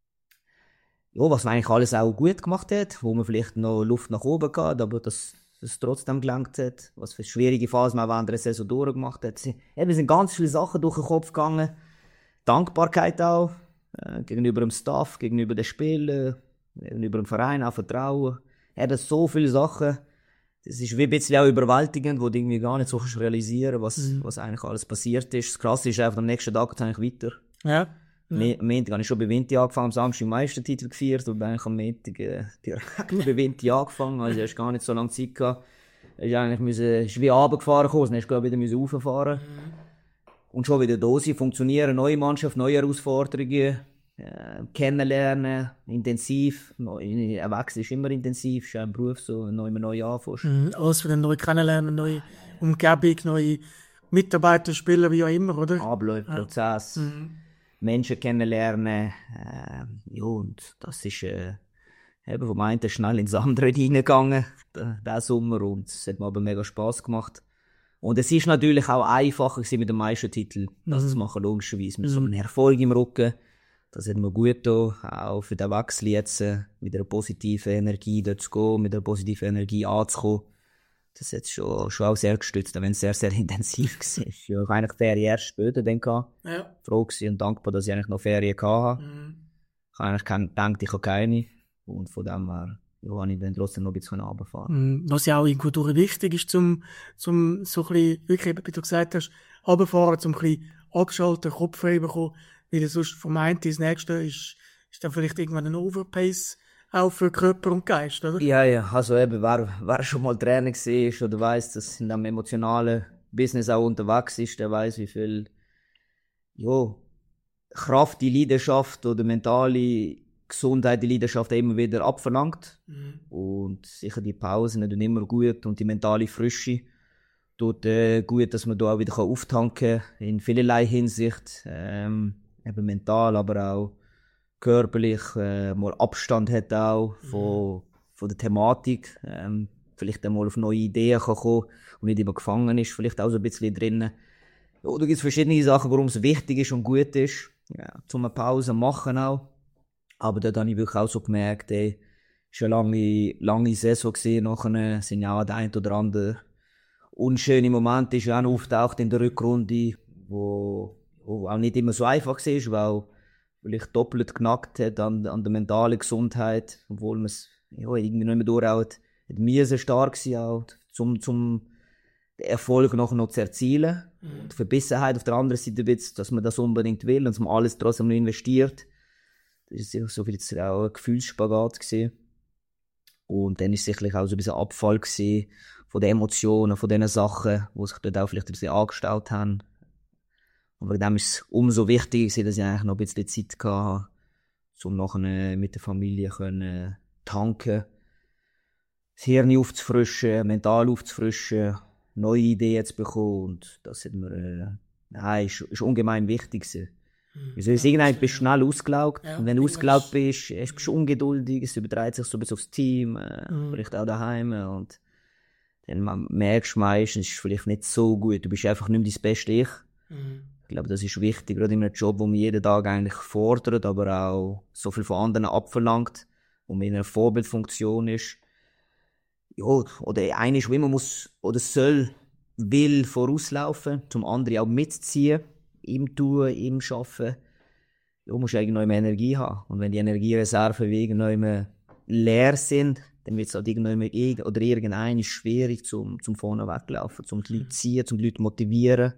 was man eigentlich alles auch gut gemacht hat, wo man vielleicht noch Luft nach oben hat, aber das dass es trotzdem gelangt hat, was für schwierige Phasen man während der Saison durchgemacht hat. Es sind ganz viele Sachen durch den Kopf gegangen. Dankbarkeit auch, äh, gegenüber dem Staff, gegenüber den Spielern, gegenüber dem Verein, auch Vertrauen. Er hat so viele Sachen. Das ist wie ein bisschen auch überwältigend, wo du irgendwie gar nicht so realisieren was, mhm. was eigentlich alles passiert ist. Das Krasse ist einfach, am nächsten Tag geht es eigentlich weiter. Ja. Am Montag habe ich schon bei Vinti angefangen, am Samstag den Meistertitel gefeiert und eigentlich am Montag äh, direkt bei Vinti angefangen. Also ich hatte gar nicht so lange Zeit gehabt. Ich eigentlich müssen, ist wie runtergefahren gekommen, dann musste ich wieder rauffahren. Mhm. Und schon wieder da sein, funktionieren, neue Mannschaft, neue Herausforderungen, äh, kennenlernen, intensiv. Ein Wechsel ist immer intensiv, ist ja ein Beruf, so neu neu anfängst. Mhm. Alles wieder neu kennenlernen, neue Umgebung, neue Mitarbeiter, Spieler, wie auch immer, oder? Abläufe, Prozess. Ja. Mhm. Menschen kennenlernen, äh, ja, und das ist äh, eben vom einen schnell ins andere reingegangen, diesen Sommer, und es hat mir aber mega Spass gemacht. Und es ist natürlich auch einfacher gewesen mit dem Meistertitel, das mhm. zu machen, logischerweise, mit mhm. so einem Erfolg im Rücken. Das hat mir gut getan, auch für den Wechsel jetzt, äh, mit einer positiven Energie dort zu gehen, mit einer positiven Energie anzukommen. Das hat schon, schon auch sehr gestützt, wenn es sehr, sehr intensiv war. Ich habe eigentlich Ferien erst später dann gehabt. Ja. Froh gewesen und dankbar, dass ich eigentlich noch Ferien hatte. Mhm. Ich habe eigentlich gedacht, ich habe keine. Und von dem her, ja, habe ich dann trotzdem noch ein bisschen runterfahren. Mhm. Was ja auch irgendwo durch wichtig ist, zum, zum so ein bisschen, wirklich, wie du gesagt hast, runterfahren, zum ein bisschen abschalten, Kopf frei bekommen. Weil sonst vom einen ins nächste ist, ist dann vielleicht irgendwann ein Overpace auch für Körper und Geist, oder? Ja, ja, also eben, wer, wer schon mal Trainer war oder weiss, dass in einem emotionalen Business auch unterwegs ist, der weiss, wie viel ja, Kraft die Leidenschaft oder mentale Gesundheit die Leidenschaft immer wieder abverlangt. Mhm. Und sicher die Pausen tun immer gut und die mentale Frische tut äh, gut, dass man da auch wieder auftanken kann, in vielerlei Hinsicht. Ähm, eben mental, aber auch körperlich, äh, mal Abstand hat auch von, mhm. von der Thematik. Ähm, vielleicht einmal auf neue Ideen kann kommen und nicht immer gefangen ist, vielleicht auch so ein bisschen drinnen. Ja, da gibt es verschiedene Sachen, warum es wichtig ist und gut ist, ja, zum eine Pause machen auch. Aber dort habe ich wirklich auch so gemerkt, ey, es war eine lange, lange Saison gewesen, nachher sind ja auch der ein oder andere unschöne Momente ist auch noch auftaucht in der Rückrunde, wo, wo auch nicht immer so einfach war, weil vielleicht doppelt genackt hat an, an der mentalen Gesundheit, obwohl man es ja, irgendwie nicht mehr durchhaut. Hat mir sehr stark sein, auch, zum, zum den Erfolg nachher noch zu erzielen. Mhm. Die Verbissenheit auf der anderen Seite, dass man das unbedingt will und dass man alles trotzdem noch investiert. Das war so viel auch ein Gefühlsspagat gewesen. Und dann war es sicherlich auch so ein bisschen Abfall gewesen von den Emotionen, von den Sachen, die sich dort auch vielleicht ein bisschen angestaut haben. Und wegen dem ist es umso wichtiger gewesen, dass ich eigentlich noch ein bisschen Zeit hatte, um nachher mit der Familie können tanken, das Hirn aufzufrischen, mental aufzufrischen, neue Ideen zu bekommen. Und das hat mir, äh, nein, ist, ist ungemein wichtig gewesen. Hm. Also, irgendwann bist du schnell ausgelaugt. Ja, und wenn du ausgelaugt bist, bist du ungeduldig, es überträgt sich so ein bisschen aufs Team, äh, hm. vielleicht auch daheim. Und dann merkst du meistens, es ist vielleicht nicht so gut. Du bist einfach nicht mehr dein Bestes Ich. Hm. Ich glaube, das ist wichtig, gerade in einem Job, wo man jeden Tag eigentlich fordert, aber auch so viel von anderen abverlangt, wo man in einer Vorbildfunktion ist. Ja, oder einer ist, wie man muss, oder soll, will vorauslaufen, zum anderen auch mitziehen. Im Tun, im Arbeiten, ja, musst du eigentlich noch Energie haben. Und wenn die Energiereserven irgendwann leer sind, dann wird es halt irgendwann oder irgendein schwierig, zum, zum vorne weglaufen, zum die Leute ziehen, zum die Leute motivieren.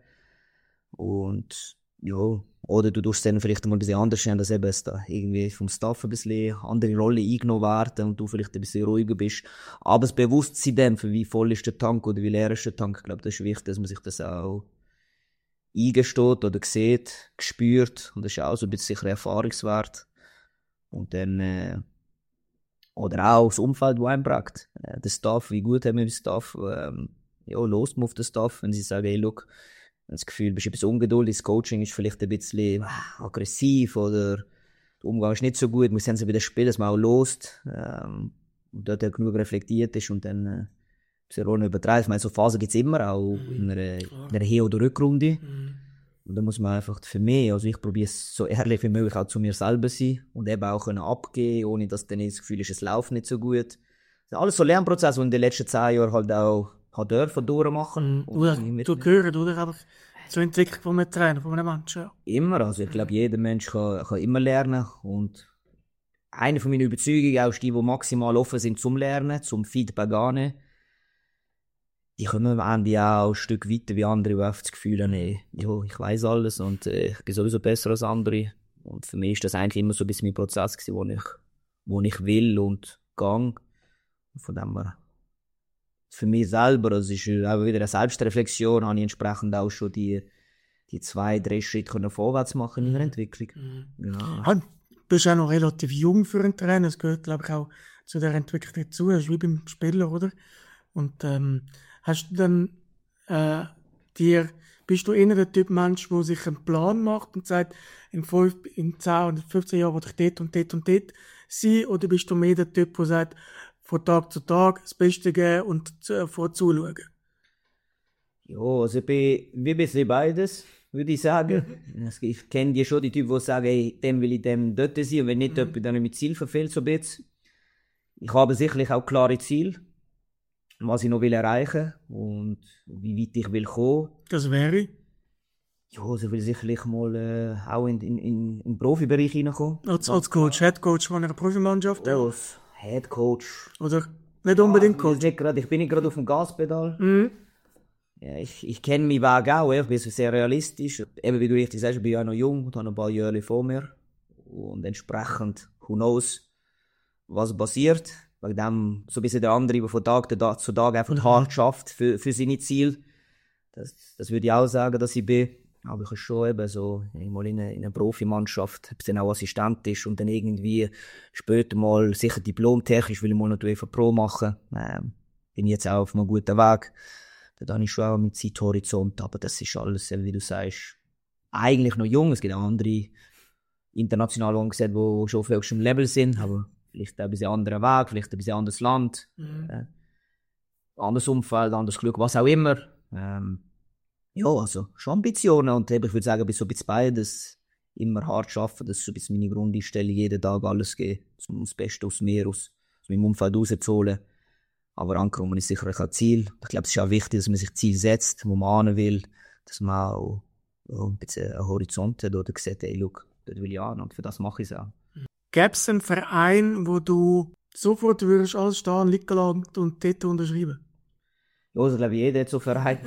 Und ja, oder du tust dann vielleicht mal ein bisschen anders sehen, dass eben es da irgendwie vom Staff ein bisschen andere Rolle eingenommen werden und du vielleicht ein bisschen ruhiger bist. Aber das Bewusstsein dem, für wie voll ist der Tank oder wie leer ist der Tank, ich glaube, das ist wichtig, dass man sich das auch eingesteht oder sieht, gespürt. Und das ist auch so ein bisschen sicher Erfahrungswert. Und dann, äh, oder auch das Umfeld, das einem prägt. Äh, der Staff, wie gut haben wir den Staff, ähm, ja, lost man auf den Staff, wenn sie sagen, hey, look, das Gefühl, du bist ein bisschen ungeduldig, das Coaching ist vielleicht ein bisschen ah, aggressiv oder der Umgang ist nicht so gut, wir sehen sie bei den Spielen, dass man auch lost, ähm, und dort genug reflektiert ist und dann, äh, sehr ohne übertreiben. Ich meine, so Phasen gibt es immer, auch mhm. in einer, in einer Hin- oder Rückrunde. Mhm. Und da muss man einfach für mich, also ich probiere es so ehrlich wie möglich auch zu mir selber sein und eben auch können abgehen, ohne dass dann das Gefühl ist, es läuft nicht so gut. Das sind alles so Lernprozesse, die in den letzten zehn Jahren halt auch hat dürfen durchmachen. Mhm. Oder du gehört, oder? Aber zur Entwicklung von einem Trainer, von einem Menschen. Ja. Immer, also ich glaube, jeder Mensch kann, kann immer lernen und eine von meinen Überzeugungen auch ist die, die maximal offen sind zum Lernen, zum Feedback annehmen. Die kommen am Ende auch ein Stück weiter wie andere, die einfach das Gefühl haben, ey, jo, ich weiss alles und äh, ich bin sowieso besser als andere. Und für mich ist das eigentlich immer so ein bisschen mein Prozess gewesen, wo ich, wo ich will und gang. Von dem her, für mich selber, das ist auch wieder eine Selbstreflexion, habe ich entsprechend auch schon die, die zwei, drei Schritte können vorwärts machen in der Entwicklung. Mhm. Ja. Du bist auch noch relativ jung für einen Trainer, das gehört, glaube ich, auch zu der Entwicklung dazu, das ist wie beim Spieler, oder? Und ähm, hast du dann äh, dir, bist du eher der Typ Mensch, der sich einen Plan macht und sagt, in fünf, in zehn oder fünfzehn Jahren will ich dort und dort und dort sein? Oder bist du mehr der Typ, der sagt, von Tag zu Tag das Beste geben und äh, vorzuschauen? Ja, also ich bin wie ein bisschen beides, würde ich sagen. Ich kenne die schon, die Typen, die sagen, hey, dem will ich dem dort sein und wenn nicht, mhm. dann habe ich mein Ziel verfehlt, so ein bisschen. Ich habe sicherlich auch klare Ziele, was ich noch will erreichen und wie weit ich will kommen. Das wäre? Ja, also ich will sicherlich mal äh, auch in, in, in, in den Profibereich hineinkommen. Als, als Coach, Head Coach von einer Profimannschaft? Ja, als Head Coach. Oder nicht unbedingt ja, Coach? Nicht grad, ich bin nicht gerade auf dem Gaspedal. Mhm. Ja, ich ich kenne meinen Weg auch, ich bin sehr realistisch. Eben wie du richtig sagst, ich bin ja noch jung und habe ein paar Jahre vor mir. Und entsprechend, who knows, was passiert. Wegen dem, so ein bisschen der andere, der von Tag zu Tag einfach hart schafft für, für seine Ziele. Das, das würde ich auch sagen, dass ich bin. Aber ich habe schon eben so mal in einer eine Profimannschaft, ob es dann auch Assistent ist und dann irgendwie später mal sicher diplomtechnisch, will ich mal noch UEFA Pro machen. Ähm, bin jetzt auch auf einem guten Weg. Da habe ich schon auch mit Zeithorizont, aber das ist alles, wie du sagst, eigentlich noch jung. Es gibt auch andere international angesehen, die schon auf höchstem Level sind, aber vielleicht ein bisschen anderer Weg, vielleicht ein bisschen anderes Land, mhm. äh, anderes Umfeld, anderes Glück, was auch immer. Ähm, ja, also schon Ambitionen und eben, ich würde sagen, bis so ein bisschen beides, immer hart arbeiten, das ist so ein bisschen meine Grundeinstellung, jeden Tag alles geben, um das Beste aus mir, aus, aus meinem Umfeld rauszuholen. Aber angekommen ist sicher ein Ziel. Ich glaube, es ist auch wichtig, dass man sich Ziel setzt, wo man hin will, dass man auch ja, ein bisschen einen Horizont hat oder sieht, hey, look, dort will ich an und für das mache ich es auch. Gäbe es einen Verein, wo du sofort würdest alles stehen, liegen lassen und dort unterschreiben? Ja, also, glaube ich, jeder hat so einen Verein.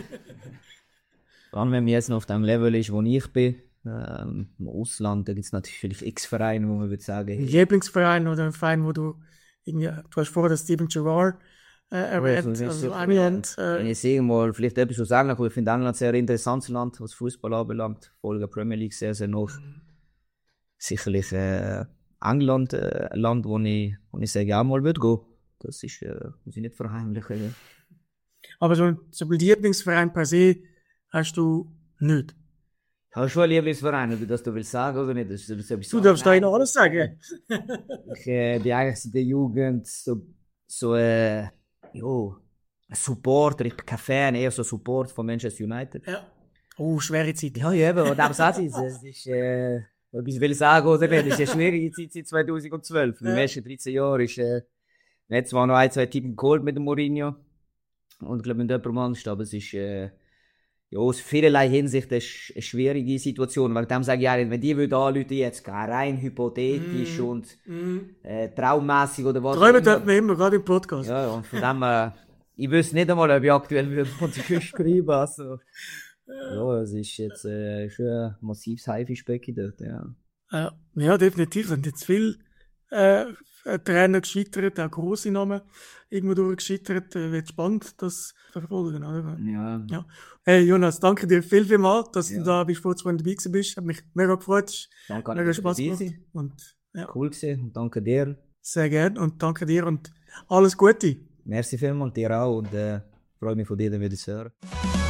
Vor allem, wenn man jetzt noch auf dem Level ist, wo ich bin, ähm, im Ausland, da gibt es natürlich x Vereine, wo man würde sagen... Ein Lieblingsverein oder ein Verein, wo du irgendwie... Du hast vorher Steven Gerrard äh, erwähnt, ja, also England... Äh, wenn ich irgendwo vielleicht etwas so sagen kann, ich finde England ein sehr interessantes Land, was Fußball anbelangt. Folge Premier League sehr, sehr noch. Mhm. Sicherlich äh, England, äh, ein Land, wo ich, wo ich sage, ja mal würde gehen. Das ist, äh, muss ich nicht verheimlichen. Ja. Aber so ein Lieblingsverein per se hast du nicht? Ich habe schon einen Lieblingsverein, ob du das du willst sagen oder nicht. Das, das, das du darfst da alles sagen. ich äh, bin eigentlich in der Jugend so, so äh, jo, ein Supporter, ich bin kein Fan, eher so Support von Manchester United. Ja. Oh, schwere Zeit. Ja, ja, aber das ist es. ist äh, ich will sagen oder nicht, das ist eine schwierige Zeit seit zweitausendzwölf. Ja. In den letzten dreizehn Jahren ist äh, jetzt zwar noch ein, zwei Typen geholt mit dem Mourinho und ich glaube mit jemandem anders, aber es ist äh, ja, aus vielerlei Hinsicht eine, eine schwierige Situation. Wegen dem sage ich ja, wenn die würde anrufen jetzt rein hypothetisch mm. und äh, traummässig oder was. Träumen tut man immer, gerade im Podcast. Ja, und von dem äh, ich wüsste nicht einmal, ob ich aktuell würde von der Küste schreiben. Also, ja, es ist jetzt äh, schon ein massives Haifischbecken dort, ja. Ja, ja, definitiv. Es sind jetzt viele äh, Trainer gescheitert, auch grosse Namen irgendwo durchgescheitert. Äh, wird spannend, das zu verfolgen, oder? Ja. ja. Hey Jonas, danke dir viel, viel mal, dass ja. du da bei Sportsman dabei bist. Hat mich mega gefreut. Danke, mega Spaß gemacht. Und, ja. Cool gewesen und danke dir. Sehr gerne und danke dir und alles Gute. Merci vielmals, dir auch und äh, freue mich von dir, dann wieder zu hören.